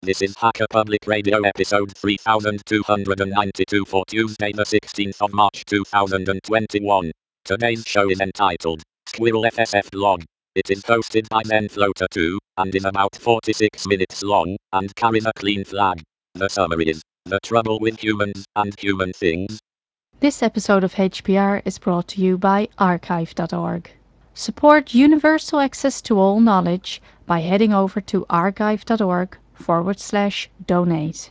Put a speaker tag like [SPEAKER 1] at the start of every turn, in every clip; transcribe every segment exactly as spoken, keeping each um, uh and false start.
[SPEAKER 1] This is Hacker Public Radio episode three thousand two hundred ninety-two for Tuesday the sixteenth of March two thousand twenty-one. Today's show is entitled Squirrel F S F Blog. It is hosted by ZenFloater two, and is about forty-six minutes long, and carries a clean flag. The summary is, the trouble with humans and human things.
[SPEAKER 2] This episode of H P R is brought to you by archive dot org. Support universal access to all knowledge by heading over to archive dot org forward slash donate.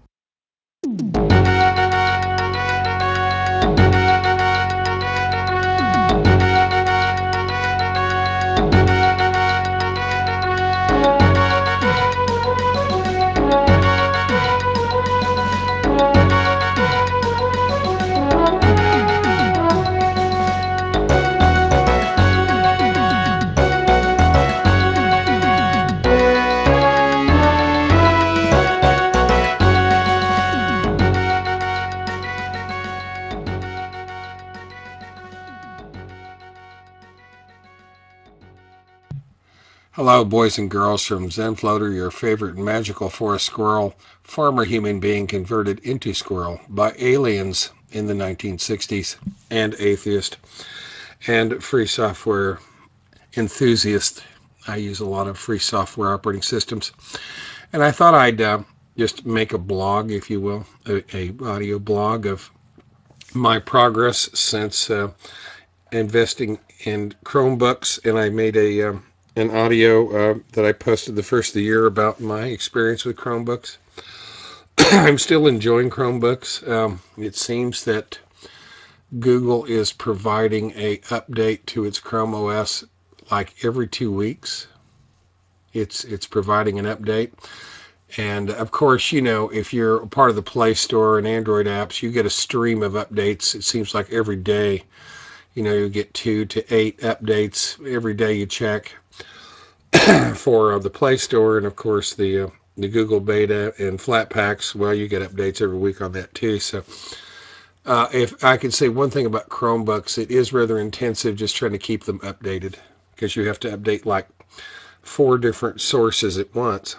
[SPEAKER 3] Hello, boys and girls from ZenFloater, your favorite magical forest squirrel, farmer human being converted into squirrel by aliens in the nineteen sixties, and atheist, and free software enthusiast. I use a lot of free software operating systems, and I thought I'd uh, just make a blog, if you will, a, a audio blog of my progress since uh, investing in Chromebooks, and I made a um, an audio uh, that I posted the first of the year about my experience with Chromebooks. I'm still enjoying Chromebooks. Um, it seems that Google is providing a update to its Chrome O S like every two weeks. It's it's providing an update. And of course, you know, if you're a part of the Play Store and Android apps, you get a stream of updates. It seems like every day. You know, you get two to eight updates every day you check for uh, the Play Store, and of course the uh, the Google Beta and Flatpaks. Well, you get updates every week on that too. So, uh, if I could say one thing about Chromebooks, it is rather intensive just trying to keep them updated because you have to update like four different sources at once.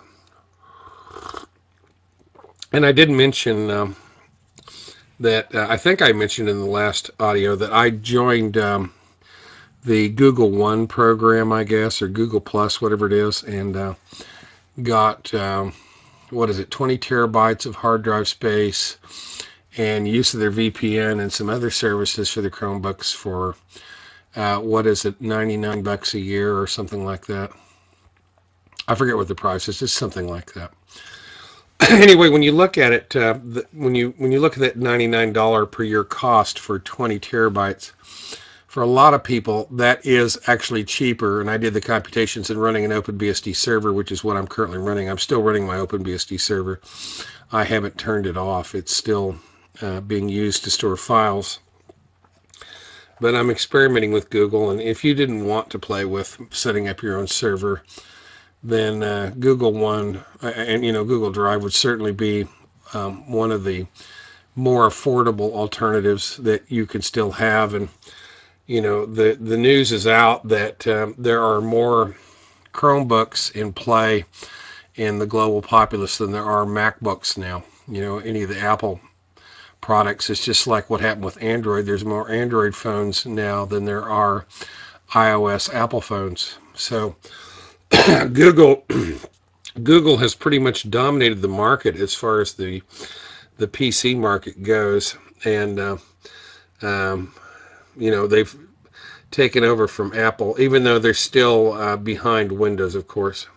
[SPEAKER 3] And I did mention um, that uh, I think I mentioned in the last audio that I joined. Um, the Google One program, I guess, or Google Plus, whatever it is, and uh, got, um, what is it, twenty terabytes of hard drive space and use of their V P N and some other services for the Chromebooks for, uh, what is it, ninety-nine bucks a year or something like that. I forget what the price is, just something like that. Anyway, when you look at it, uh, the, when you when you look at that ninety-nine dollars per year cost for twenty terabytes, for a lot of people, that is actually cheaper, and I did the computations in running an OpenBSD server, which is what I'm currently running. I'm still running my OpenBSD server. I haven't turned it off. It's still uh, being used to store files. But I'm experimenting with Google, and if you didn't want to play with setting up your own server, then uh, Google One and you know Google Drive would certainly be um, one of the more affordable alternatives that you can still have. And you know, the, the news is out that um, there are more Chromebooks in play in the global populace than there are MacBooks now. You know, any of the Apple products, it's just like what happened with Android. There's more Android phones now than there are iOS Apple phones. So Google Google has pretty much dominated the market as far as the the P C market goes, and uh, um, you know they've taken over from Apple, even though they're still uh, behind Windows, of course.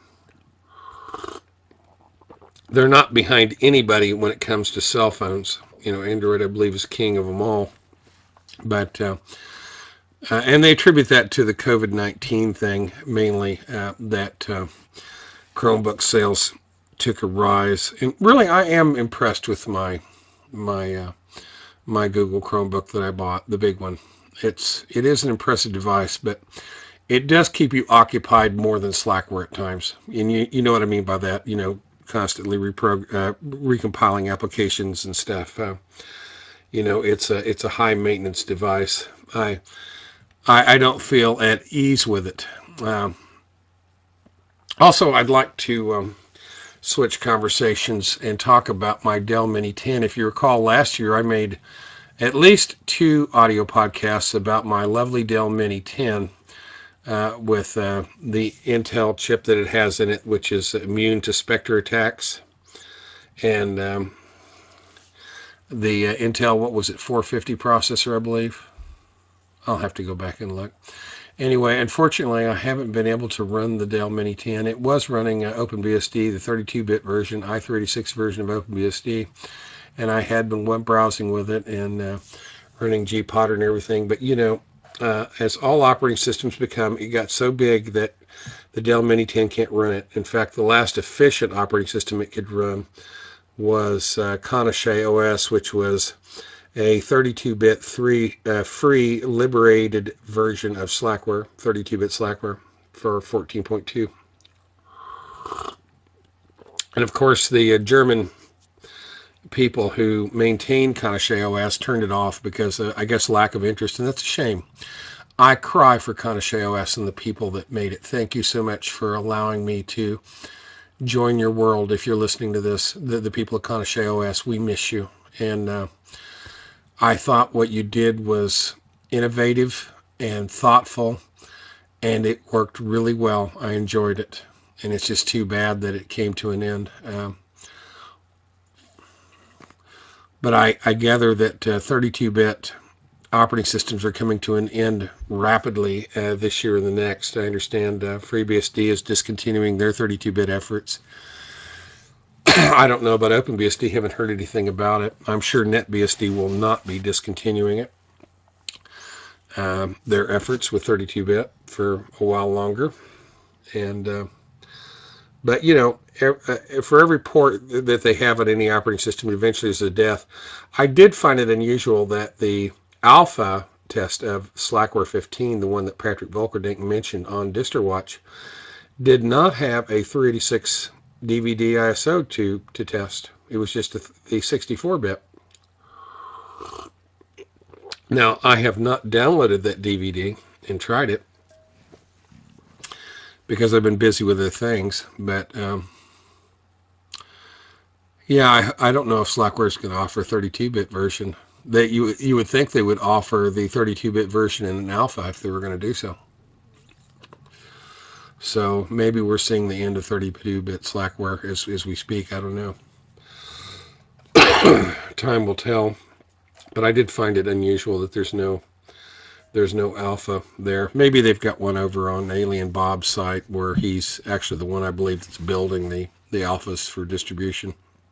[SPEAKER 3] They're not behind anybody when it comes to cell phones. You know, Android, I believe, is king of them all. But uh, uh, and they attribute that to the COVID nineteen thing mainly. Uh, that uh, Chromebook sales took a rise, and really, I am impressed with my my uh, my Google Chromebook that I bought, the big one. It's it is an impressive device, but it does keep you occupied more than Slackware at times. And you, you know what I mean by that, you know, constantly repro, uh, recompiling applications and stuff. Uh, you know, it's a it's a high maintenance device. I, I, I don't feel at ease with it. Um, also, I'd like to um, switch conversations and talk about my Dell Mini ten. If you recall, last year I made at least two audio podcasts about my lovely Dell Mini ten uh, with uh, the Intel chip that it has in it, which is immune to Spectre attacks, and um, the uh, Intel, what was it, four fifty processor, I believe. I'll have to go back and look. Anyway, unfortunately, I haven't been able to run the Dell Mini ten. It was running uh, OpenBSD, the thirty-two bit version, i three eighty-six version of OpenBSD, and I had been web browsing with it and uh, running gPotter and everything. But, you know, uh, as all operating systems become, it got so big that the Dell Mini ten can't run it. In fact, the last efficient operating system it could run was uh, Konoshe O S, which was a thirty-two bit three uh, free liberated version of Slackware, thirty-two bit Slackware for fourteen point two. And of course, the uh, German people who maintained Konoshe O S turned it off because uh, I guess lack of interest, and that's a shame. I cry for Konoshe O S and the people that made it. Thank you so much for allowing me to join your world. If you're listening to this, the, the people of Konoshe O S, we miss you. And uh, I thought what you did was innovative and thoughtful, and it worked really well. I enjoyed it, and it's just too bad that it came to an end. Um, but I, I gather that uh, thirty-two bit operating systems are coming to an end rapidly uh, this year and the next. I understand uh, FreeBSD is discontinuing their thirty-two bit efforts. I don't know about OpenBSD, haven't heard anything about it. I'm sure NetBSD will not be discontinuing it, um, their efforts with thirty-two bit for a while longer. And uh, but you know, for every port that they have on any operating system, eventually is a death. I did find it unusual that the alpha test of Slackware fifteen, the one that Patrick Volkerdink mentioned on DistroWatch, did not have a three eighty-six D V D I S O to to test. It was just a, the sixty-four bit. Now, I have not downloaded that D V D and tried it because I've been busy with other things. But um, yeah, I, I don't know if Slackware is going to offer a thirty-two bit version. That you you would think they would offer the thirty-two bit version in an alpha if they were going to do so. So maybe we're seeing the end of thirty-two bit Slackware as as we speak. I don't know. Time will tell. But I did find it unusual that there's no there's no alpha there. Maybe they've got one over on Alien Bob's site where he's actually the one I believe that's building the the alphas for distribution.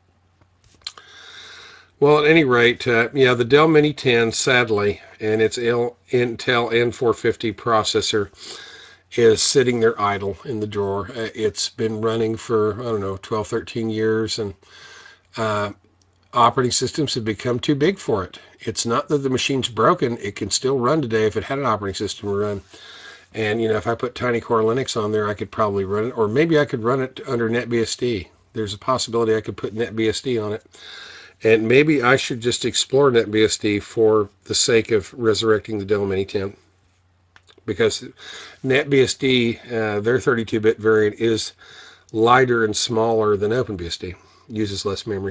[SPEAKER 3] Well, at any rate, uh, yeah, the Dell Mini ten, sadly, and its Intel N four fifty processor is sitting there idle in the drawer. Uh, it's been running for, I don't know, twelve, thirteen years, and uh, operating systems have become too big for it. It's not that the machine's broken. It can still run today if it had an operating system to run. And, you know, if I put Tiny Core Linux on there, I could probably run it. Or maybe I could run it under NetBSD. There's a possibility I could put NetBSD on it. And maybe I should just explore NetBSD for the sake of resurrecting the Dell Mini ten. Because NetBSD, uh, their thirty-two bit variant, is lighter and smaller than OpenBSD. Uses less memory.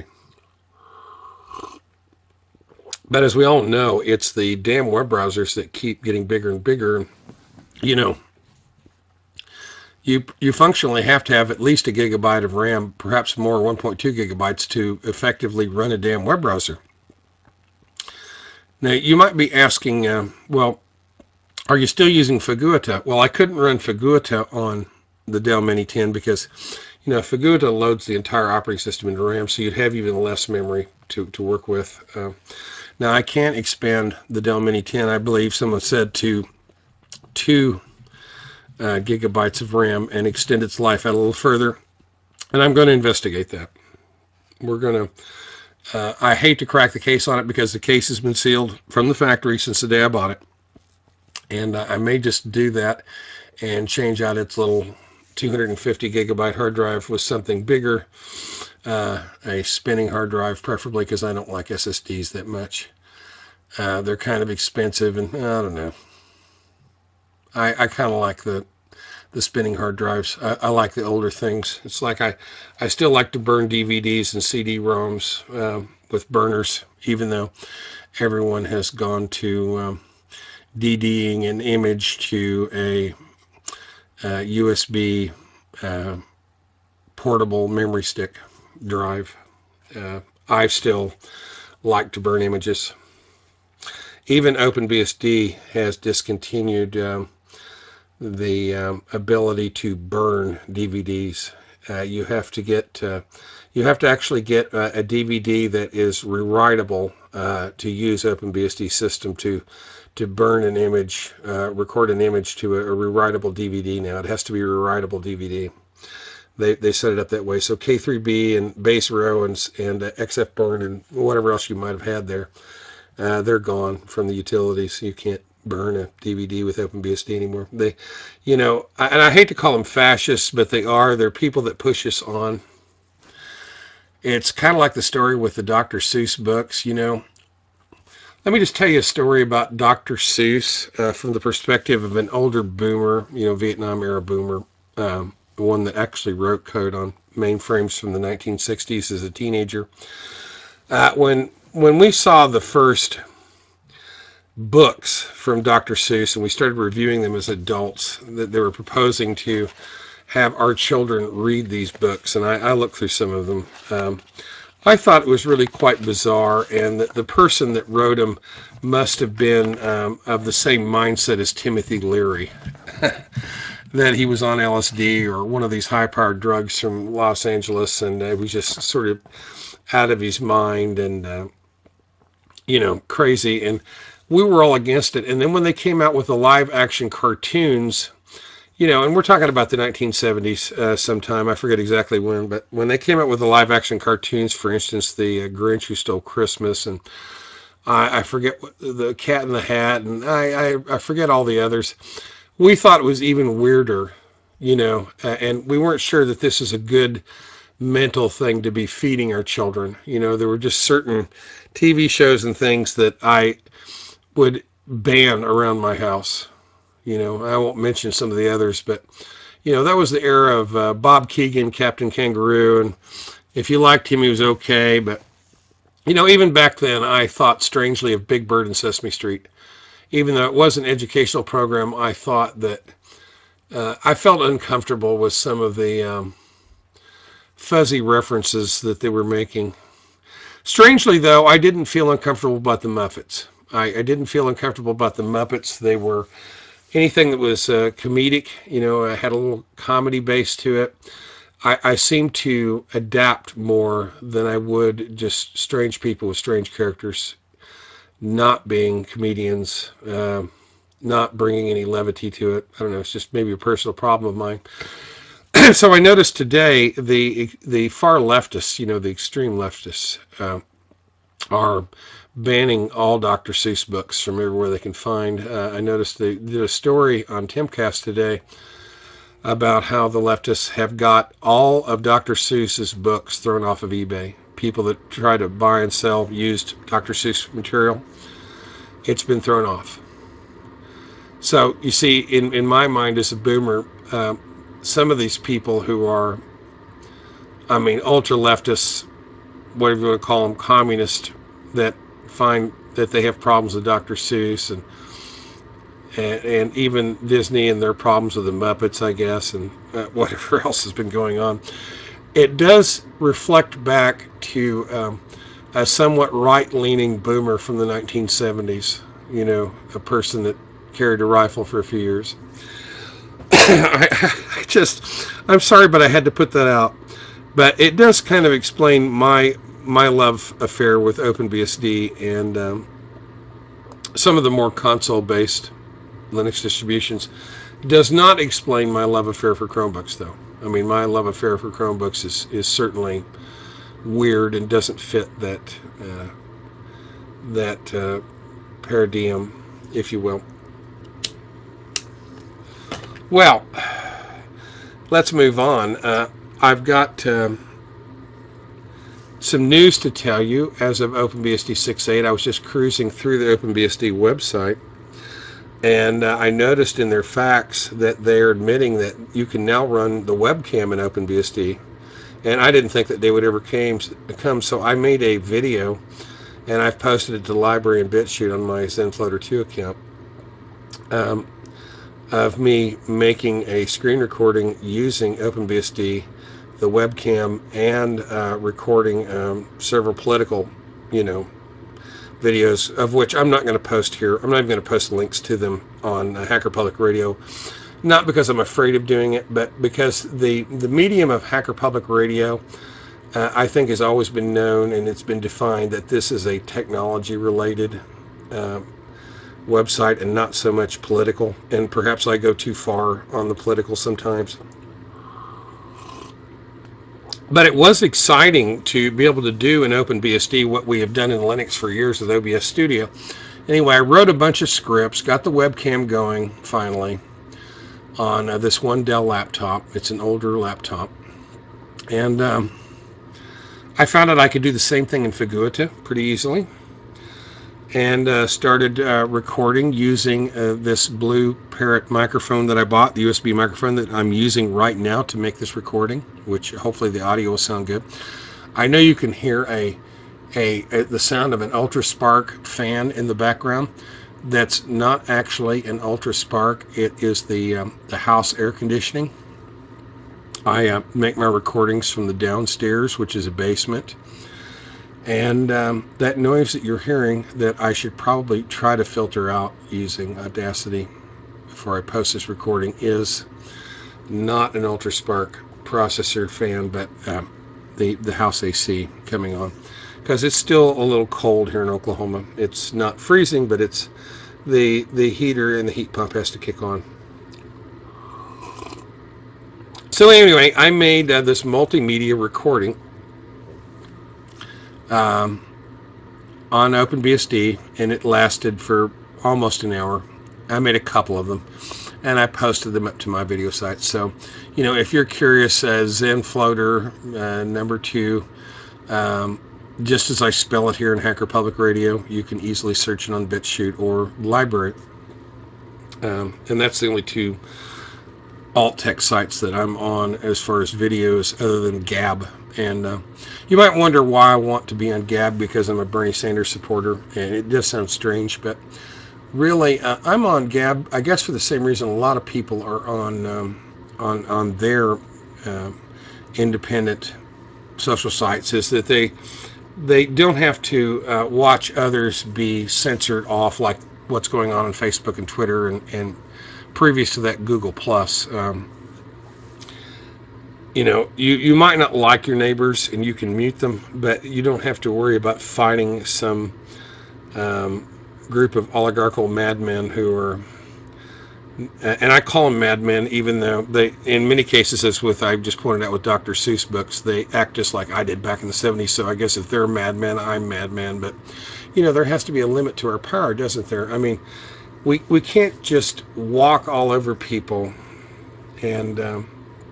[SPEAKER 3] But as we all know, it's the damn web browsers that keep getting bigger and bigger. You know, you you functionally have to have at least a gigabyte of RAM, perhaps more, one point two gigabytes, to effectively run a damn web browser. Now, you might be asking, uh, well, are you still using Figuita? Well, I couldn't run Figuita on the Dell Mini ten because, you know, Figuita loads the entire operating system into RAM, so you'd have even less memory to, to work with. Uh, now, I can't expand the Dell Mini ten, I believe someone said, to two uh, gigabytes of RAM and extend its life out a little further, and I'm going to investigate that. We're going to, uh, I hate to crack the case on it because the case has been sealed from the factory since the day I bought it, and uh, I may just do that and change out its little two hundred fifty gigabyte hard drive with something bigger, uh, a spinning hard drive preferably, because I don't like S S Ds that much. Uh, they're kind of expensive, and I don't know. I, I kind of like the the spinning hard drives. I, I like the older things. It's like I, I still like to burn D V Ds and C D ROMs um, with burners, even though everyone has gone to um, DDing an image to a, a U S B uh, portable memory stick drive. Uh, I still like to burn images. Even OpenBSD has discontinued um, the um, ability to burn D V Ds. Uh, you have to get, uh, you have to actually get a, a D V D that is rewritable uh, to use OpenBSD system to to burn an image, uh, record an image to a, a rewritable D V D. Now it has to be a rewritable D V D. They they set it up that way. So K three B and Base Row and and uh, X F Burn and whatever else you might have had there, uh, they're gone from the utilities. You can't burn a D V D with OpenBSD anymore. They, you know, I, and I hate to call them fascists, but they are. They're people that push us on. It's kind of like the story with the Doctor Seuss books, you know. Let me just tell you a story about Doctor Seuss uh, from the perspective of an older boomer, you know, Vietnam era boomer, um, one that actually wrote code on mainframes from the nineteen sixties as a teenager. Uh, when when we saw the first books from Doctor Seuss and we started reviewing them as adults, that they were proposing to have our children read these books, and I, I looked through some of them. Um, I thought it was really quite bizarre, and that the person that wrote them must have been um, of the same mindset as Timothy Leary, that he was on L S D or one of these high-powered drugs from Los Angeles, and uh, was just sort of out of his mind and, uh, you know, crazy. And we were all against it. And then when they came out with the live-action cartoons, you know, and we're talking about the nineteen seventies uh, sometime. I forget exactly when, but when they came out with the live-action cartoons, for instance, the uh, Grinch Who Stole Christmas, and I, I forget what, the Cat in the Hat, and I, I, I forget all the others. We thought it was even weirder, you know, uh, and we weren't sure that this is a good mental thing to be feeding our children. You know, there were just certain T V shows and things that I would ban around my house. You know, I won't mention some of the others, but, you know, that was the era of uh, Bob Keegan, Captain Kangaroo, and if you liked him, he was okay. But, you know, even back then, I thought strangely of Big Bird and Sesame Street. Even though it was an educational program, I thought that uh, I felt uncomfortable with some of the um, fuzzy references that they were making. Strangely, though, I didn't feel uncomfortable about the Muppets. I, I didn't feel uncomfortable about the Muppets. They were anything that was uh, comedic, you know, uh, had a little comedy base to it. I, I seemed to adapt more than I would just strange people with strange characters, not being comedians, uh, not bringing any levity to it. I don't know. It's just maybe a personal problem of mine. So I noticed today the the far leftists, you know, the extreme leftists, uh, are banning all Doctor Seuss books from everywhere they can find. Uh, I noticed they did a story on Timcast today about how the leftists have got all of Doctor Seuss's books thrown off of eBay. People that try to buy and sell used Doctor Seuss material, it's been thrown off. So you see, in, in my mind as a boomer, um, some of these people who are, I mean, ultra leftists, whatever you want to call them, communist, that find that they have problems with Doctor Seuss and, and and even Disney and their problems with the Muppets, I guess, and uh, whatever else has been going on. It does reflect back to um, a somewhat right-leaning boomer from the nineteen seventies. You know, a person that carried a rifle for a few years. I, I just, I'm sorry, but I had to put that out. But it does kind of explain my my love affair with OpenBSD and um, some of the more console-based Linux distributions. Does not explain my love affair for Chromebooks, though. I mean, my love affair for Chromebooks is, is certainly weird and doesn't fit that uh, that uh, paradigm, if you will. Well, let's move on. Uh, I've got um, some news to tell you as of OpenBSD six point eight. I was just cruising through the OpenBSD website, And uh, I noticed in their facts that they're admitting that you can now run the webcam in OpenBSD. And I didn't think that they would ever came, come, so I made a video, and I've posted it to Library and BitChute on my ZenFloater two account, um, of me making a screen recording using OpenBSD, the webcam, and uh, recording um, several political, you know, videos, of which I'm not going to post here. I'm not even going to post links to them on uh, Hacker Public Radio, not because I'm afraid of doing it, but because the, the medium of Hacker Public Radio, uh, I think, has always been known, and it's been defined that this is a technology-related uh, website and not so much political. And perhaps I go too far on the political sometimes. But it was exciting to be able to do in OpenBSD what we have done in Linux for years with O B S Studio. Anyway, I wrote a bunch of scripts, got the webcam going finally on uh, this one Dell laptop. It's an older laptop. And um, I found out I could do the same thing in Figuita pretty easily. And uh, started uh, recording using uh, this Blue Parrot microphone that I bought, the U S B microphone that I'm using right now to make this recording, which hopefully the audio will sound good. I know you can hear a, a, a the sound of an UltraSpark fan in the background. That's not actually an UltraSpark. It is the um, the house air conditioning. I uh, make my recordings from the downstairs, which is a basement. And um, that noise that you're hearing, that I should probably try to filter out using Audacity before I post this recording, is not an UltraSpark processor fan, but um, the, the house A C coming on. Because it's still a little cold here in Oklahoma. It's not freezing, but it's the, the heater and the heat pump has to kick on. So anyway, I made uh, this multimedia recording um, on OpenBSD, and it lasted for almost an hour. I made a couple of them, and I posted them up to my video site. So, you know, if you're curious, uh, ZenFloater uh, number two, um, just as I spell it here in Hacker Public Radio, you can easily search it on BitChute or Library. Um, and that's the only two alt tech sites that I'm on as far as videos, other than Gab. And uh, you might wonder why I want to be on Gab, because I'm a Bernie Sanders supporter, and it does sound strange, but really, uh, I'm on Gab, I guess, for the same reason a lot of people are on um, on on their uh, independent social sites, is that they they don't have to uh, watch others be censored off like what's going on on Facebook and Twitter, and, and previous to that, Google Plus. Um, you know, you, you might not like your neighbors and you can mute them, but you don't have to worry about fighting some um, group of oligarchical madmen who are, and I call them madmen, even though they, in many cases, as with I just pointed out with Doctor Seuss books, they act just like I did back in the seventies. So I guess if they're madmen, I'm madman. But you know, there has to be a limit to our power, doesn't there? I mean, we we can't just walk all over people and um,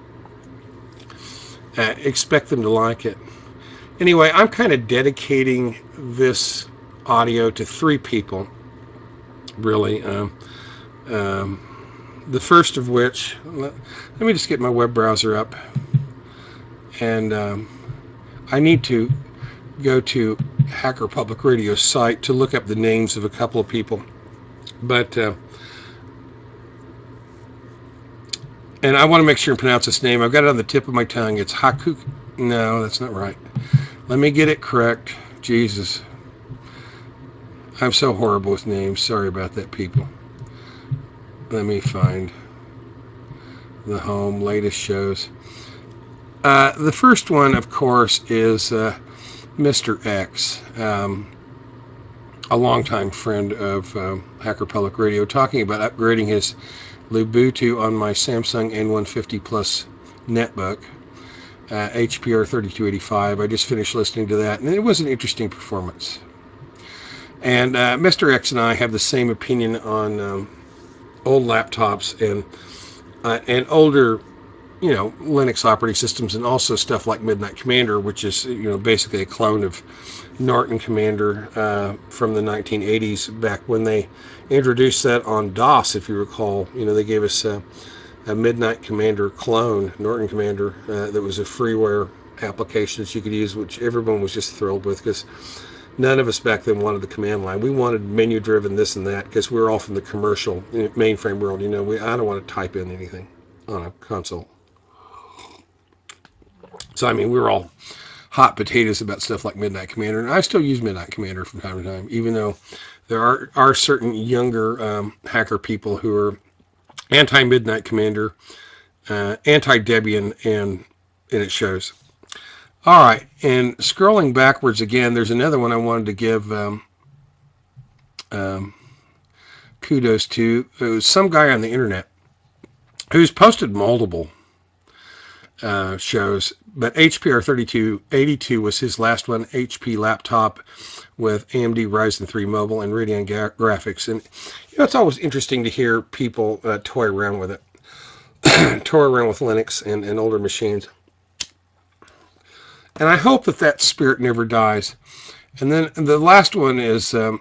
[SPEAKER 3] uh, expect them to like it. Anyway, I'm kind of dedicating this audio to three people, really. Um, um, the first of which, let, let me just get my web browser up, and um, I need to go to Hacker Public Radio's site to look up the names of a couple of people. But, uh, and I want to make sure and pronounce this name. I've got it on the tip of my tongue. It's Haku. No, that's not right. Let me get it correct. Jesus. I'm so horrible with names. Sorry about that, people. Let me find the home, latest shows. Uh, the first one, of course, is uh, Mister X, um, a longtime friend of um, Hacker Public Radio, talking about upgrading his Lubuntu on my Samsung N one fifty Plus netbook, uh, H P R thirty-two eighty-five. I just finished listening to that, and it was an interesting performance. And uh, Mister X and I have the same opinion on um, old laptops and uh, and older, you know, Linux operating systems, and also stuff like Midnight Commander, which is, you know, basically a clone of Norton Commander uh, from the nineteen eighties, back when they introduced that on DOS, if you recall. You know, they gave us a, a Midnight Commander clone, Norton Commander, uh, that was a freeware application that you could use, which everyone was just thrilled with, because none of us back then wanted the command line. We wanted menu driven this and that, because we were all from the commercial mainframe world. You know, we I don't want to type in anything on a console. So, I mean, we were all hot potatoes about stuff like Midnight Commander, and I still use Midnight Commander from time to time, even though there are, are certain younger um, hacker people who are anti-Midnight Commander, uh, anti-Debian, and, and it shows. All right, and scrolling backwards again, there's another one I wanted to give um, um, kudos to. It was some guy on the internet who's posted multiple Uh, shows, but H P R thirty-two eighty-two was his last one. H P laptop with A M D Ryzen three mobile and Radeon ga- graphics. And you know, it's always interesting to hear people uh, toy around with it, toy around with Linux and, and older machines. And I hope that that spirit never dies. And then the last one is, um,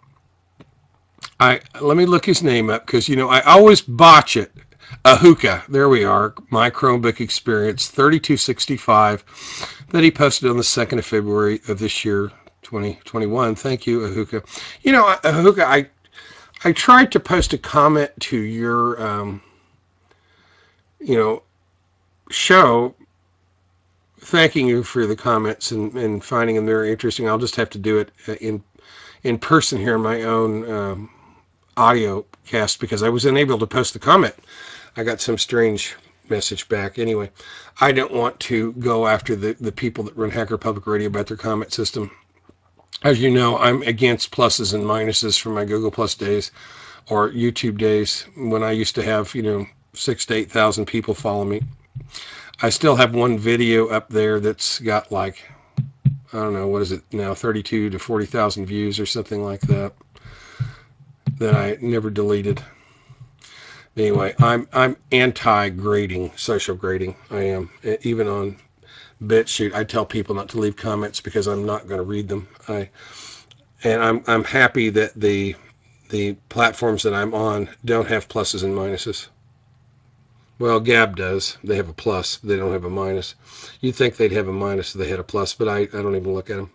[SPEAKER 3] I let me look his name up, because you know I always botch it. Ahuka, there we are, my Chromebook experience thirty-two sixty-five, that he posted on the second of February of this year, twenty twenty-one. Thank you, Ahuka. You know, Ahuka, I I tried to post a comment to your, um, you know, show, thanking you for the comments and, and finding them very interesting. I'll just have to do it in in person here in my own um, audio cast, because I was unable to post the comment. I got some strange message back. Anyway, I don't want to go after the, the people that run Hacker Public Radio about their comment system. As you know, I'm against pluses and minuses from my Google Plus days or YouTube days, when I used to have, you know, six to eight thousand people follow me. I still have one video up there that's got like, I don't know, what is it now, thirty-two to forty thousand views or something like that, that I never deleted. Anyway, I'm I'm anti-grading, social grading. I am. Even on BitChute, I tell people not to leave comments because I'm not going to read them. I and I'm I'm happy that the the platforms that I'm on don't have pluses and minuses. Well, Gab does. They have a plus. They don't have a minus. You'd think they'd have a minus if they had a plus, but I, I don't even look at them.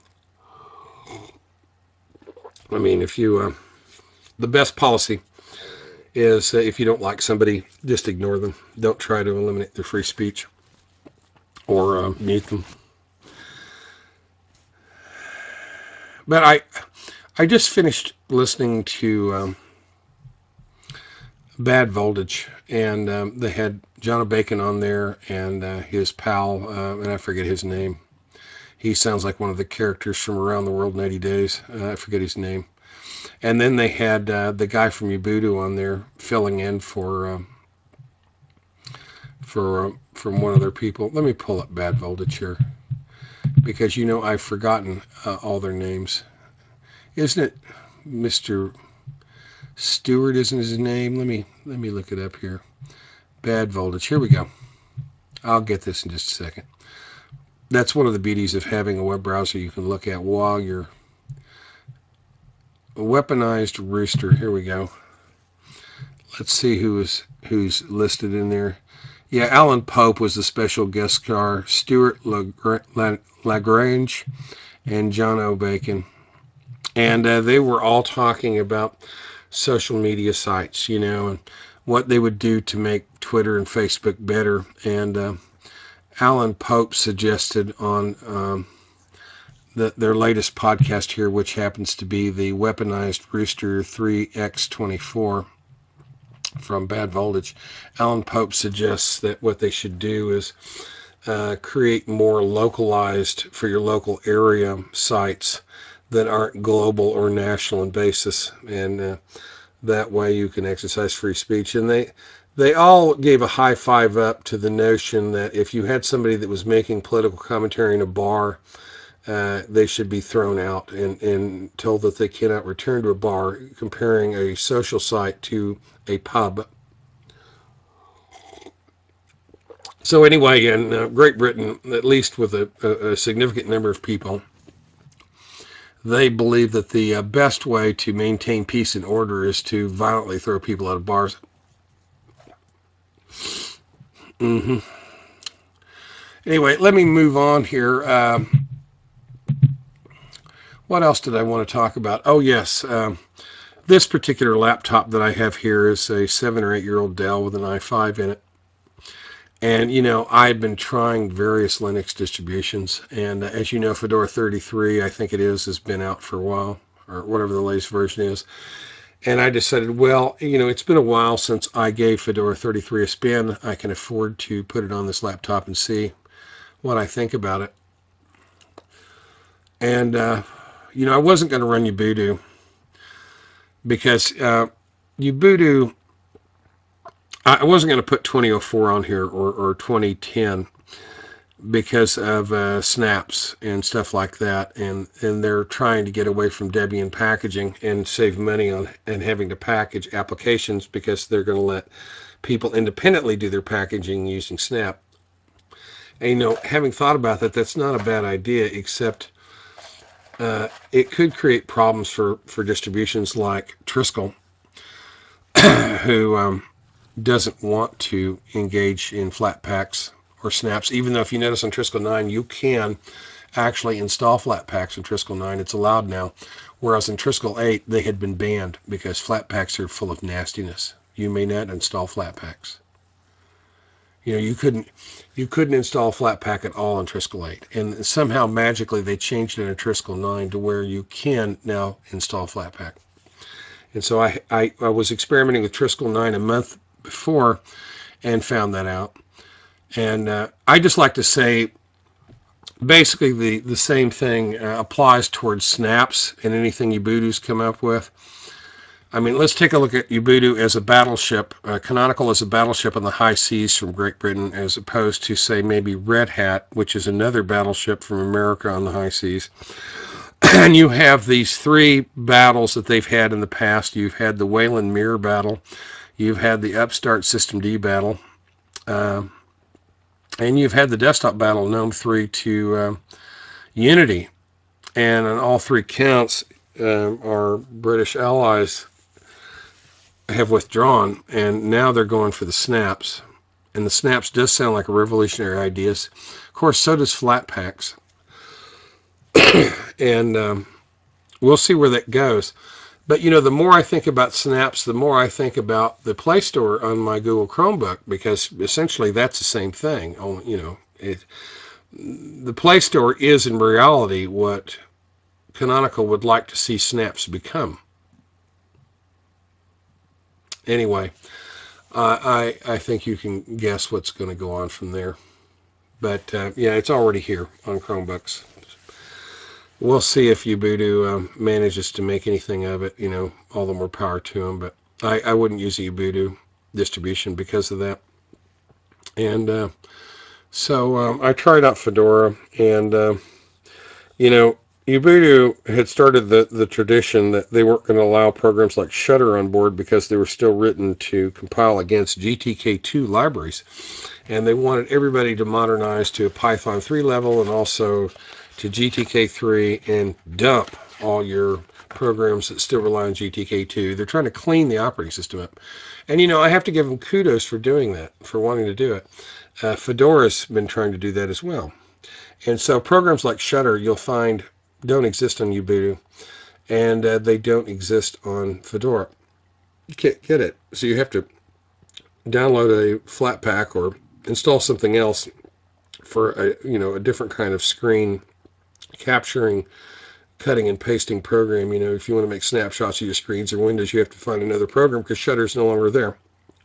[SPEAKER 3] I mean, if you uh, the best policy is uh, if you don't like somebody, just ignore them. Don't try to eliminate their free speech or uh, mute them. But I, I just finished listening to um, Bad Voltage, and um, they had John Bacon on there, and uh, his pal, uh, and I forget his name. He sounds like one of the characters from Around the World in eighty days. Uh, I forget his name. And then they had uh, the guy from Ubuntu on there filling in for um, for uh, from one of their people. Let me pull up Bad Voltage here, because you know I've forgotten uh, all their names. Isn't it Mister Stewart? Isn't his name? Let me let me look it up here. Bad Voltage. Here we go. I'll get this in just a second. That's one of the beauties of having a web browser you can look at while you're a weaponized rooster. Here we go. Let's see who is who's listed in there. Yeah, Alan Pope was the special guest star. Stuart Lagrange and John O. Bacon. And uh, they were all talking about social media sites, you know, and what they would do to make Twitter and Facebook better. And uh, Alan Pope suggested on um, the, their latest podcast here, which happens to be the Weaponized Rooster three by twenty-four from Bad Voltage, Alan Pope suggests that what they should do is uh, create more localized, for your local area, sites that aren't global or national in basis, and uh, that way you can exercise free speech. And they they all gave a high five up to the notion that if you had somebody that was making political commentary in a bar, uh, they should be thrown out and, and told that they cannot return to a bar, comparing a social site to a pub. So anyway, in uh, Great Britain, at least with a, a, a significant number of people, they believe that the uh, best way to maintain peace and order is to violently throw people out of bars. Mm-hmm. Anyway, let me move on here. Um, what else did I want to talk about? Oh, yes. Um, this particular laptop that I have here is a seven or eight year old Dell with an i five in it. And, you know, I've been trying various Linux distributions. And uh, as you know, Fedora thirty-three, I think it is, has been out for a while, or whatever the latest version is. And I decided, well, you know, it's been a while since I gave Fedora thirty-three a spin. I can afford to put it on this laptop and see what I think about it. And, uh, you know, I wasn't going to run Ubuntu because uh, Ubuntu, I wasn't going to put twenty oh four on here or, or twenty ten because of uh, snaps and stuff like that. And, and they're trying to get away from Debian packaging and save money on and having to package applications because they're going to let people independently do their packaging using Snap. And, you know, having thought about that, that's not a bad idea, except uh, it could create problems for, for distributions like Triskel, who um, doesn't want to engage in Flatpaks or snaps, even though if you notice on Triskel nine, you can actually install Flatpaks in Triskel nine. It's allowed now, whereas in Triskel eight, they had been banned because Flatpaks are full of nastiness. You may not install Flatpaks. You know, you couldn't you couldn't install Flatpak at all in Triskel eight. And somehow magically they changed it in Triskel nine to where you can now install Flatpak. And so I, I, I was experimenting with Triskel nine a month before and found that out. And uh, I just like to say basically the, the same thing uh, applies towards snaps and anything Ubuntu's come up with. I mean, let's take a look at Ubuntu as a battleship, uh, Canonical as a battleship on the high seas from Great Britain, as opposed to, say, maybe Red Hat, which is another battleship from America on the high seas. And you have these three battles that they've had in the past. You've had the Wayland Mirror battle, you've had the Upstart System D battle, uh, and you've had the desktop battle, GNOME three to uh, Unity. And on all three counts, uh, our British allies have withdrawn, and now they're going for the snaps. And the snaps does sound like a revolutionary idea. Of course, so does Flatpaks. And um, we'll see where that goes. But, you know, the more I think about snaps, the more I think about the Play Store on my Google Chromebook, because essentially that's the same thing. Only, you know, it, the Play Store is in reality what Canonical would like to see snaps become. Anyway, uh, I, I think you can guess what's going to go on from there. But, uh, yeah, it's already here on Chromebooks. We'll see if Ubuntu um, manages to make anything of it. You know, all the more power to them. But I, I wouldn't use the Ubuntu distribution because of that. And uh, so um, I tried out Fedora, and, uh, you know, Ubuntu had started the, the tradition that they weren't going to allow programs like Shutter on board because they were still written to compile against G T K two libraries. And they wanted everybody to modernize to a Python three level and also to G T K three and dump all your programs that still rely on G T K two. They're trying to clean the operating system up. And, you know, I have to give them kudos for doing that, for wanting to do it. Uh, Fedora's been trying to do that as well. And so programs like Shutter, you'll find, don't exist on Ubuntu, and uh, they don't exist on Fedora. You can't get it. So you have to download a Flatpak or install something else for a, you know, a different kind of screen capturing, cutting and pasting program. You know, if you want to make snapshots of your screens or windows, you have to find another program because Shutter's no longer there.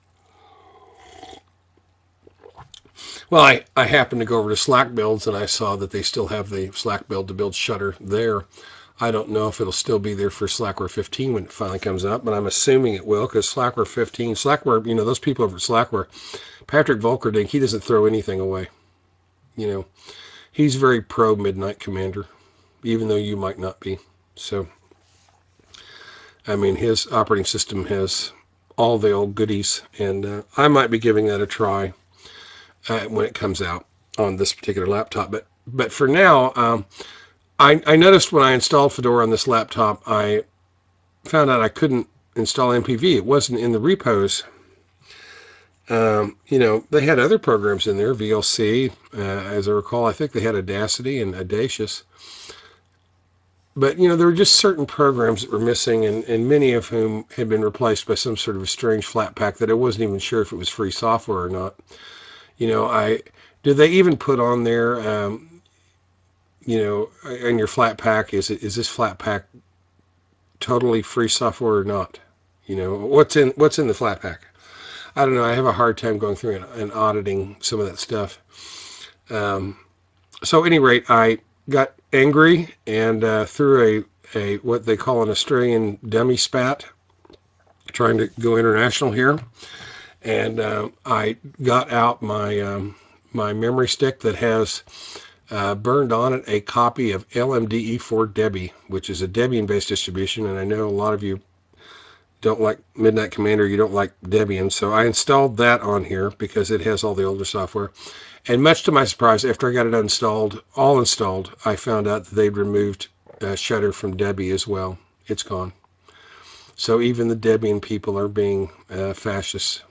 [SPEAKER 3] Well, I, I happened to go over to Slack builds and I saw that they still have the Slack build to build Shutter there. I don't know if it'll still be there for Slackware fifteen when it finally comes out, but I'm assuming it will because Slackware fifteen, Slackware, you know, those people over at Slackware, Patrick Volkerdink, he doesn't throw anything away. You know, he's very pro Midnight Commander, even though you might not be. So, I mean, his operating system has all the old goodies, and uh, I might be giving that a try. uh, when it comes out on this particular laptop. But but for now, um, I, I noticed when I installed Fedora on this laptop, I found out I couldn't install M P V. It wasn't in the repos. Um, you know, they had other programs in there, V L C, uh, as I recall. I think they had Audacity and Audacious. But, you know, there were just certain programs that were missing, and, and many of whom had been replaced by some sort of a strange flat pack that I wasn't even sure if it was free software or not. You know, I did they even put on there, um, you know, in your flat pack, is it is this flat pack totally free software or not? You know, what's in what's in the flat pack? I don't know. I have a hard time going through and, and auditing some of that stuff. Um, so, at any rate, I got angry and uh, threw a, a what they call an Australian dummy spat, trying to go international here, and uh, I got out my um, my memory stick that has uh, burned on it a copy of L M D E four Debian, which is a Debian-based distribution, and I know a lot of you don't like Midnight Commander, you don't like Debian, so I installed that on here because it has all the older software. And much to my surprise, after I got it installed, all installed, I found out that they'd removed uh, Shutter from Debian as well. It's gone. So even the Debian people are being uh, fascists.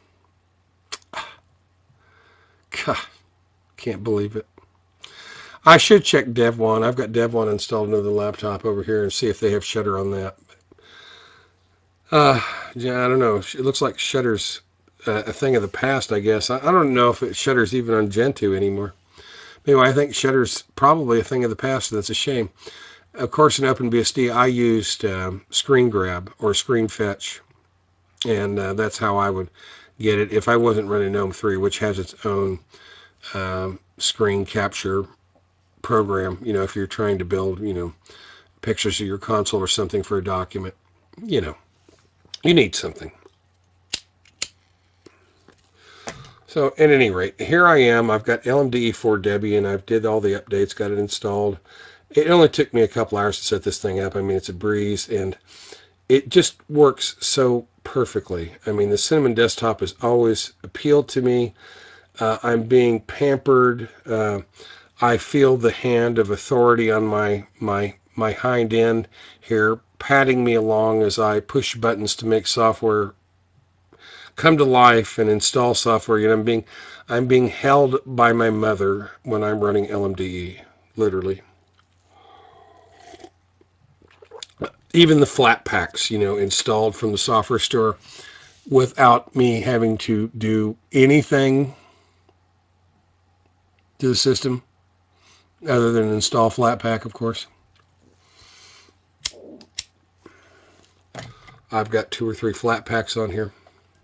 [SPEAKER 3] God, can't believe it. I should check Dev one. I've got Dev one installed into the laptop over here and see if they have Shutter on that. Uh, yeah, I don't know. It looks like Shutter's uh, a thing of the past, I guess. I, I don't know if it, Shutter's even on Gentoo anymore. Anyway, I think Shutter's probably a thing of the past, and that's a shame. Of course, in OpenBSD, I used um, Screen Grab or Screen Fetch, and uh, that's how I would get it if I wasn't running GNOME three, which has its own um, screen capture program. You know, if you're trying to build, you know, pictures of your console or something for a document, you know, you need something. So at any rate, here I am. I've got L M D E four Debian. I've did all the updates, got it installed. It only took me a couple hours to set this thing up. I mean, it's a breeze, and it just works so perfectly. I mean, the Cinnamon desktop has always appealed to me. Uh, I'm being pampered. Uh, I feel the hand of authority on my my my hind end here, patting me along as I push buttons to make software come to life and install software. You know, I'm being I'm being held by my mother when I'm running L M D E, literally. Even the flat packs, you know, installed from the software store without me having to do anything to the system other than install Flatpak, of course. I've got two or three Flatpaks on here.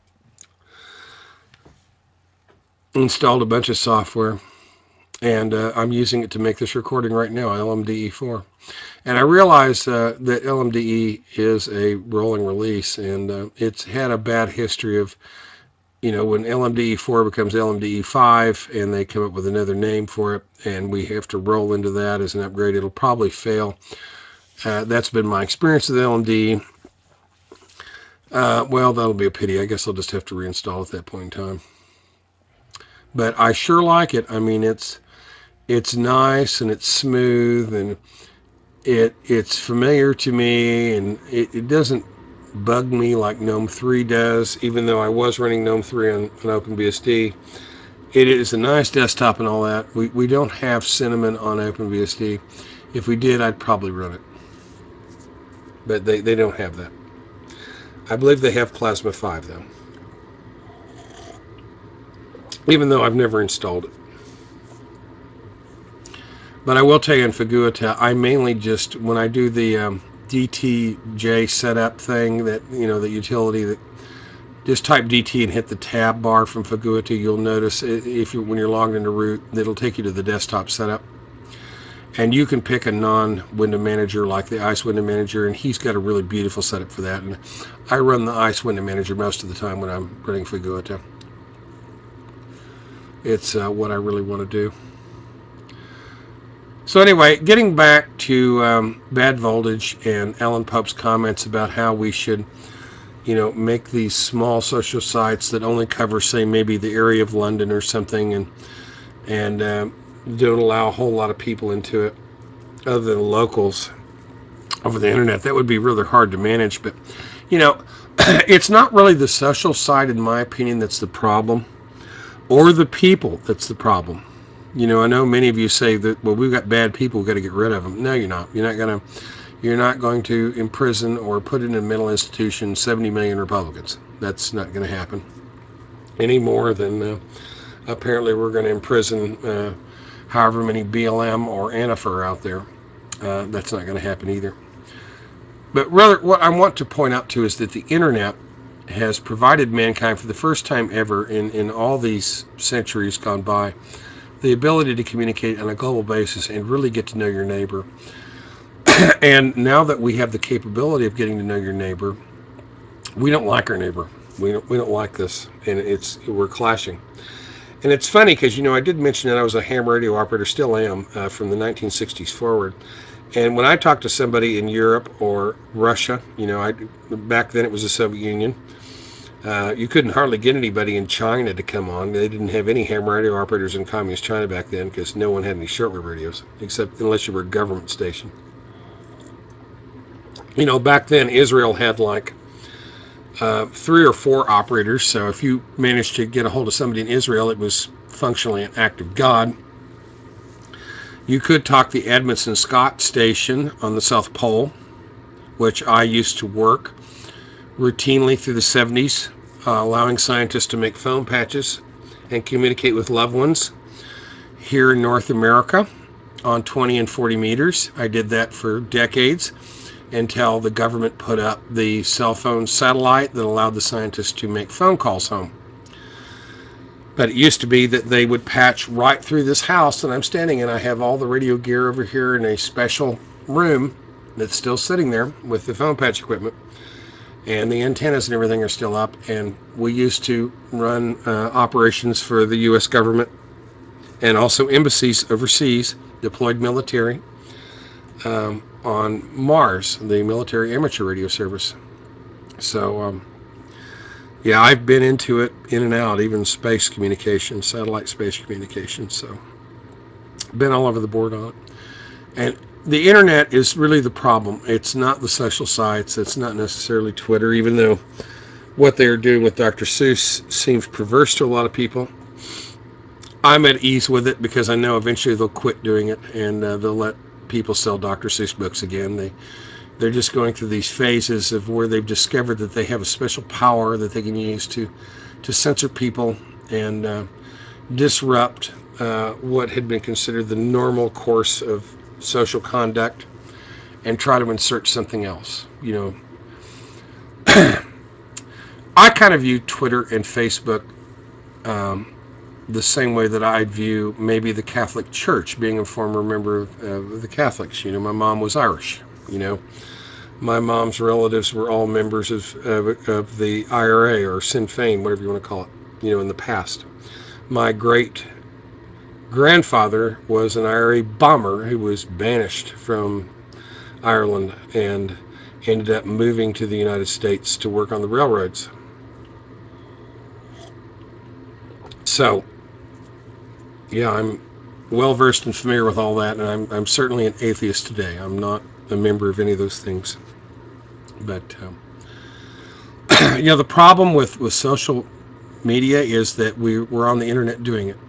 [SPEAKER 3] Installed a bunch of software, and uh, I'm using it to make this recording right now, L M D E four. And I realize uh, that L M D E is a rolling release, and uh, it's had a bad history of, you know, when L M D E four becomes L M D E five and they come up with another name for it, and we have to roll into that as an upgrade, it'll probably fail. Uh, that's been my experience with L M D E. Uh, well, that'll be a pity. I guess I'll just have to reinstall at that point in time. But I sure like it. I mean, it's it's nice and it's smooth and it it's familiar to me, and it, it doesn't bug me like GNOME three does, even though I was running GNOME three on, on OpenBSD. It is a nice desktop and all that. We, we don't have Cinnamon on OpenBSD. If we did, I'd probably run it. But they, they don't have that. I believe they have Plasma five, though. Even though I've never installed it. But I will tell you, in Figuita, I mainly just, when I do the um, D T J setup thing, that, you know, the utility that, just type D T and hit the tab bar from Figuita. You'll notice if you, when you're logged into root, it'll take you to the desktop setup. And you can pick a non-window manager like the Ice Window Manager, and he's got a really beautiful setup for that. And I run the Ice Window Manager most of the time when I'm running Figuita. It's uh, what I really want to do. So anyway, getting back to um, Bad Voltage and Alan Pope's comments about how we should, you know, make these small social sites that only cover, say, maybe the area of London or something, and and uh, don't allow a whole lot of people into it other than locals over the internet. That would be really hard to manage. But, you know, it's not really the social side, in my opinion, that's the problem, or the people that's the problem. You know, I know many of you say that, well, we've got bad people, we've got to get rid of them. No, you're not. You're not going to you're not going to imprison or put in a mental institution seventy million Republicans. That's not going to happen any more than uh, apparently we're going to imprison uh, however many B L M or Antifa are out there. Uh, that's not going to happen either. But rather, what I want to point out too is that the internet has provided mankind for the first time ever in, in all these centuries gone by the ability to communicate on a global basis and really get to know your neighbor. And now that we have the capability of getting to know your neighbor, we don't like our neighbor. We don't, we don't like this, and it's we're clashing. And it's funny because, you know, I did mention that I was a ham radio operator, still am, uh, from the nineteen sixties forward. And when I talked to somebody in Europe or Russia, you know, I back then it was the Soviet Union. Uh, you couldn't hardly get anybody in China to come on. They didn't have any ham radio operators in communist China back then because no one had any shortwave radios, except unless you were a government station. You know, back then Israel had like uh, three or four operators. So if you managed to get a hold of somebody in Israel, it was functionally an act of God. You could talk the Edmondson Scott station on the South Pole, which I used to work routinely through the seventies, uh, allowing scientists to make foam patches and communicate with loved ones here in North America on twenty and forty meters. I did that for decades until the government put up the cell phone satellite that allowed the scientists to make phone calls home. But it used to be that they would patch right through this house that I'm standing in. I have all the radio gear over here in a special room that's still sitting there with the phone patch equipment. And the antennas and everything are still up. And we used to run uh, operations for the U S government and also embassies overseas, deployed military, um, on Mars, the military amateur radio service. So, um, yeah, I've been into it, in and out, even space communication, satellite space communication. So, been all over the board on it. And the internet is really the problem. It's not the social sites. It's not necessarily Twitter, even though what they're doing with Doctor Seuss seems perverse to a lot of people. I'm at ease with it because I know eventually they'll quit doing it and uh, they'll let people sell Doctor Seuss books again. They they're just going through these phases of where they've discovered that they have a special power that they can use to to censor people and uh, disrupt uh, what had been considered the normal course of social conduct and try to insert something else. You know, I kind of view Twitter and Facebook um, the same way that I view maybe the Catholic Church, being a former member of, of the Catholics. You know, my mom was Irish. You know, my mom's relatives were all members of, of, of the I R A or Sinn Féin, whatever you want to call it, you know, in the past. My great grandfather was an I R A bomber who was banished from Ireland and ended up moving to the United States to work on the railroads. So, yeah, I'm well versed and familiar with all that, and I'm I'm certainly an atheist today. I'm not a member of any of those things. But um, you know, the problem with, with social media is that we we're on the internet doing it,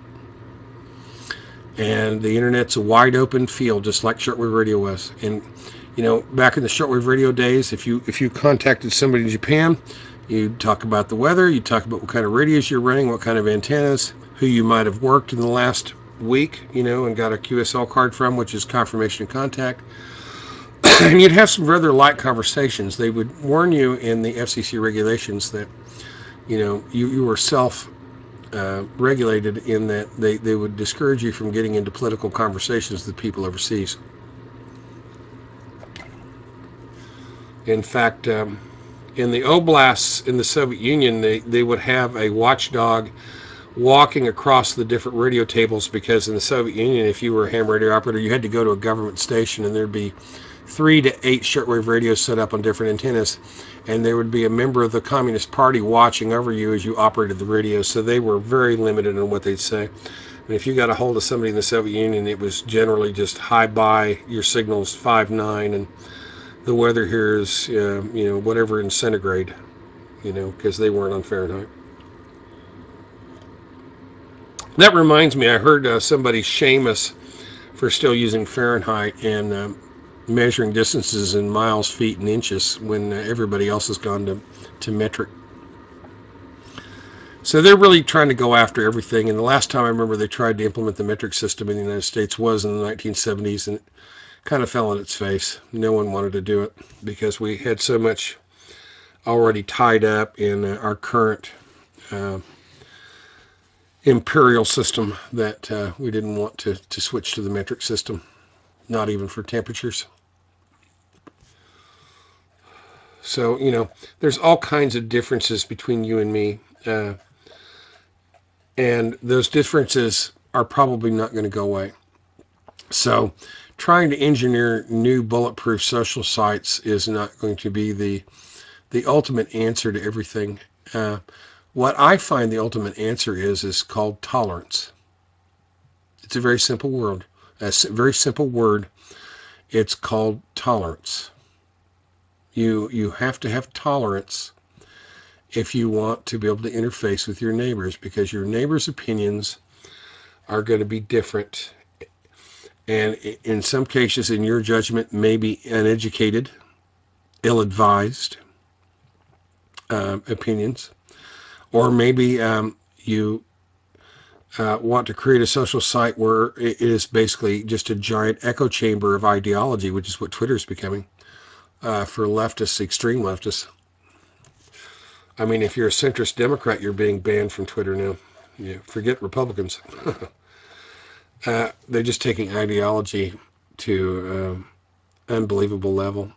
[SPEAKER 3] and the internet's a wide open field, just like shortwave radio was. And you know, back in the shortwave radio days, if you if you contacted somebody in Japan, you'd talk about the weather, you'd talk about what kind of radios you're running, what kind of antennas, who you might have worked in the last week, you know, and got a Q S L card from, which is confirmation of contact. And you'd have some rather light conversations. They would warn you in the F C C regulations that, you know, you, you were self uh, regulated in that they, they would discourage you from getting into political conversations with people overseas. In fact, um, in the oblasts in the Soviet Union, they, they would have a watchdog walking across the different radio tables, because in the Soviet Union, if you were a ham radio operator, you had to go to a government station and there'd be three to eight shortwave radios set up on different antennas, and there would be a member of the Communist Party watching over you as you operated the radio. So they were very limited on what they'd say. And if you got a hold of somebody in the Soviet Union, it was generally just hi bye, your signal's five nine, and the weather here is uh, you know whatever in centigrade, you know, because they weren't on Fahrenheit. That reminds me, I heard uh, somebody shame us for still using Fahrenheit and uh, measuring distances in miles, feet, and inches when uh, everybody else has gone to, to metric. So they're really trying to go after everything. And the last time I remember they tried to implement the metric system in the United States was in the nineteen seventies, and it kind of fell on its face. No one wanted to do it because we had so much already tied up in uh, our current uh, imperial system that uh, we didn't want to, to switch to the metric system, not even for temperatures. So, you know, there's all kinds of differences between you and me. Uh, and those differences are probably not going to go away. So trying to engineer new bulletproof social sites is not going to be the the ultimate answer to everything. Uh, what I find the ultimate answer is is called tolerance. It's a very simple word. A very simple word. It's called tolerance. You you have to have tolerance if you want to be able to interface with your neighbors, because your neighbors' opinions are going to be different. And in some cases, in your judgment, maybe uneducated, ill-advised uh, opinions. Or maybe um, you uh, want to create a social site where it is basically just a giant echo chamber of ideology, which is what Twitter is becoming uh, for leftists, extreme leftists. I mean, if you're a centrist Democrat, you're being banned from Twitter now. Yeah, forget Republicans. uh, they're just taking ideology to uh, unbelievable level.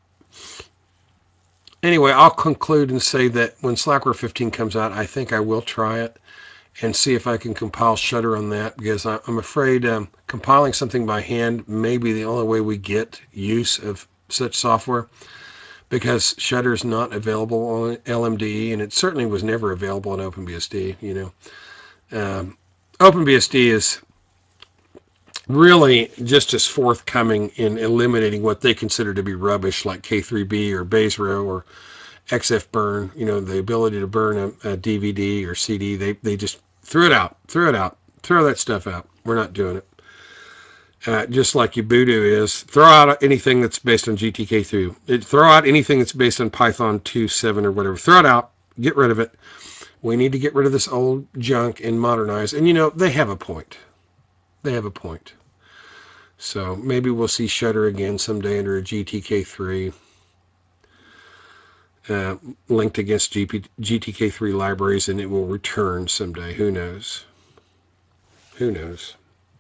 [SPEAKER 3] Anyway, I'll conclude and say that when Slackware fifteen comes out, I think I will try it and see if I can compile Shutter on that, because I'm afraid um, compiling something by hand may be the only way we get use of such software, because Shutter is not available on L M D E, and it certainly was never available on OpenBSD. You know, um, OpenBSD is really just as forthcoming in eliminating what they consider to be rubbish, like K three B or Baserow or X F burn. You know, the ability to burn a, a D V D or C D. They they just threw it out, threw it out, throw that stuff out. We're not doing it. Uh, just like Ubuntu is, throw out anything that's based on G T K three. It, throw out anything that's based on Python two point seven or whatever. Throw it out. Get rid of it. We need to get rid of this old junk and modernize. And, you know, they have a point. They have a point. So maybe we'll see Shutter again someday under a G T K three, uh, linked against G P, G T K three libraries, and it will return someday. Who knows? Who knows?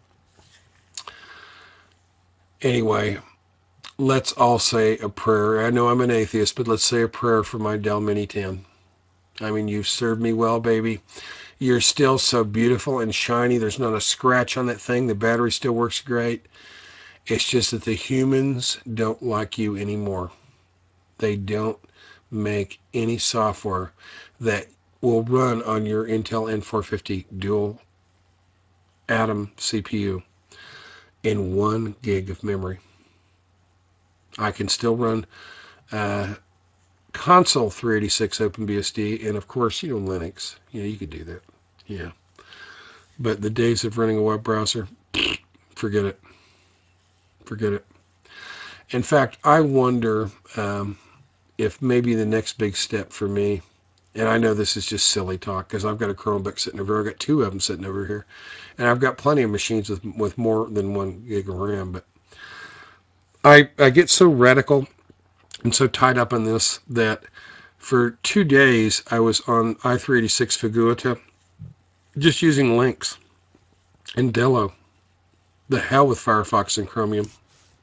[SPEAKER 3] Anyway, let's all say a prayer. I know I'm an atheist, but let's say a prayer for my Dell Mini ten. I mean, you've served me well, baby. You're still so beautiful and shiny. There's not a scratch on that thing. The battery still works great. It's just that the humans don't like you anymore. They don't make any software that will run on your Intel N four fifty dual Atom C P U in one gig of memory. I can still run uh, console three eighty-six OpenBSD, and of course, you know, Linux. You know, you could do that. Yeah. But the days of running a web browser, forget it. Forget it. In fact, I wonder um, if maybe the next big step for me, and I know this is just silly talk because I've got a Chromebook sitting over here. I've got two of them sitting over here. And I've got plenty of machines with, with more than one gig of RAM. But I, I get so radical and so tied up on this that for two days I was on i three eighty-six Figuita just using links and Delo. The hell with Firefox and Chromium.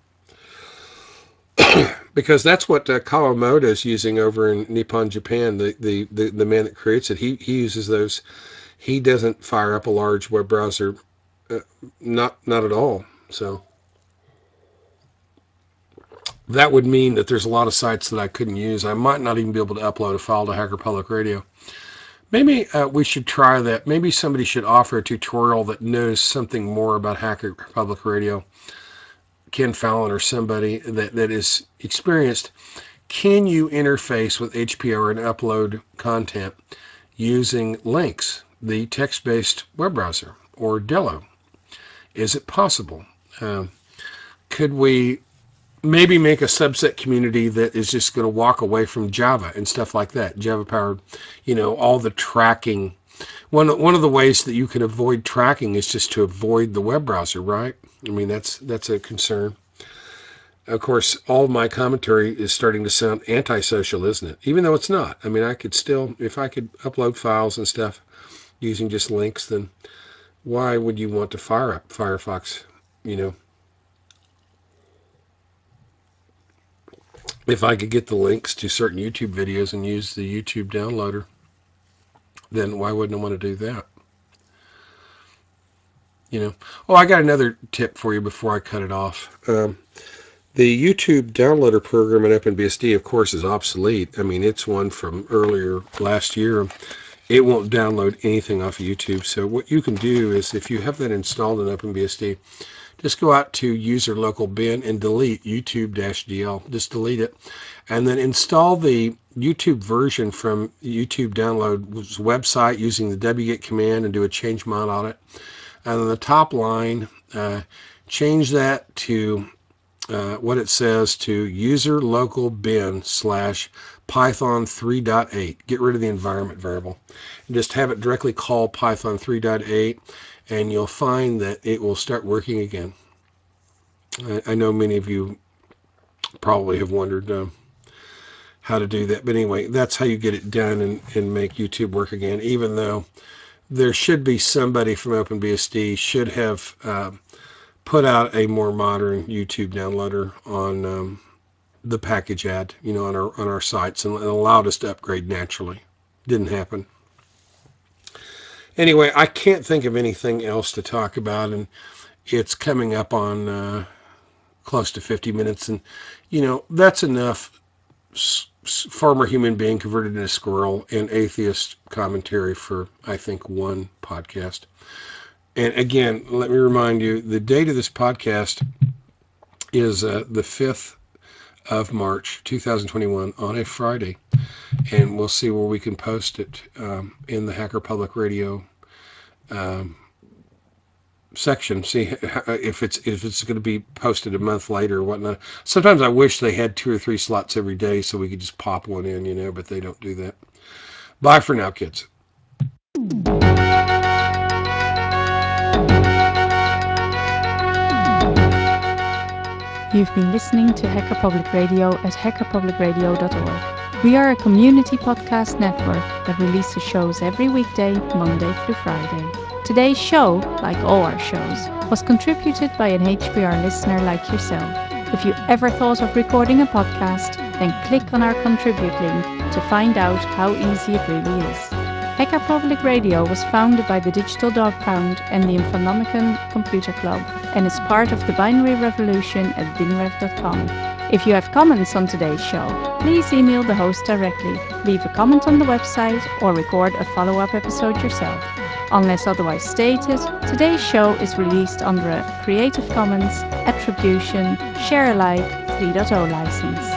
[SPEAKER 3] Because that's what uh, Kawamoto is using over in Nippon, Japan. The, the, the, the man that creates it, he, he uses those. He doesn't fire up a large web browser, uh, not not at all. So that would mean that there's a lot of sites that I couldn't use. I might not even be able to upload a file to Hacker Public Radio. Maybe uh, we should try that. Maybe somebody should offer a tutorial that knows something more about Hacker Public Radio. Ken Fallon or somebody that, that is experienced. Can you interface with H P R and upload content using Lynx, the text-based web browser, or Dello? Is it possible? Um, could we maybe make a subset community that is just going to walk away from Java and stuff like that? Java powered, you know, all the tracking. One one of the ways that you can avoid tracking is just to avoid the web browser, right? I mean, that's that's a concern. Of course, all of my commentary is starting to sound antisocial, isn't it? Even though it's not. I mean, I could still, if I could upload files and stuff using just links, then why would you want to fire up Firefox, you know? If I could get the links to certain YouTube videos and use the YouTube downloader, then why wouldn't I want to do that? You know? Oh, I got another tip for you before I cut it off. Um, The YouTube downloader program in OpenBSD, of course, is obsolete. I mean, it's one from earlier last year. It won't download anything off of YouTube. So what you can do is, if you have that installed in OpenBSD, just go out to user local bin and delete YouTube-D L. Just delete it. And then install the YouTube version from YouTube download's website using the wget command and do a change mod on it. And then the top line, uh, change that to Uh, what it says to user local bin slash Python three point eight. Get rid of the environment variable. And just have it directly call Python three point eight, and you'll find that it will start working again. I, I know many of you probably have wondered uh, how to do that. But anyway, that's how you get it done and, and make YouTube work again, even though there should be somebody from OpenBSD should have uh, put out a more modern YouTube downloader on um, the package ad, you know, on our on our sites, and, and allowed us to upgrade naturally. Didn't happen. Anyway, I can't think of anything else to talk about, and it's coming up on uh, close to fifty minutes, and you know that's enough s- s- farmer human being converted into squirrel and atheist commentary for I think one podcast. And again, let me remind you, the date of this podcast is uh, the fifth of March, two thousand twenty-one, on a Friday. And we'll see where we can post it um, in the Hacker Public Radio um, section. See if it's if it's going to be posted a month later or whatnot. Sometimes I wish they had two or three slots every day so we could just pop one in, you know, but they don't do that. Bye for now, kids.
[SPEAKER 2] You've been listening to Hacker Public Radio at hacker public radio dot org. We are a community podcast network that releases shows every weekday, Monday through Friday. Today's show, like all our shows, was contributed by an H P R listener like yourself. If you ever thought of recording a podcast, then click on our contribute link to find out how easy it really is. Hacker Public Radio was founded by the Digital Dog Pound and the Infonomicon Computer Club and is part of the binary revolution at binrev dot com. If you have comments on today's show, please email the host directly, leave a comment on the website, or record a follow-up episode yourself. Unless otherwise stated, today's show is released under a Creative Commons Attribution Share Alike three point oh license.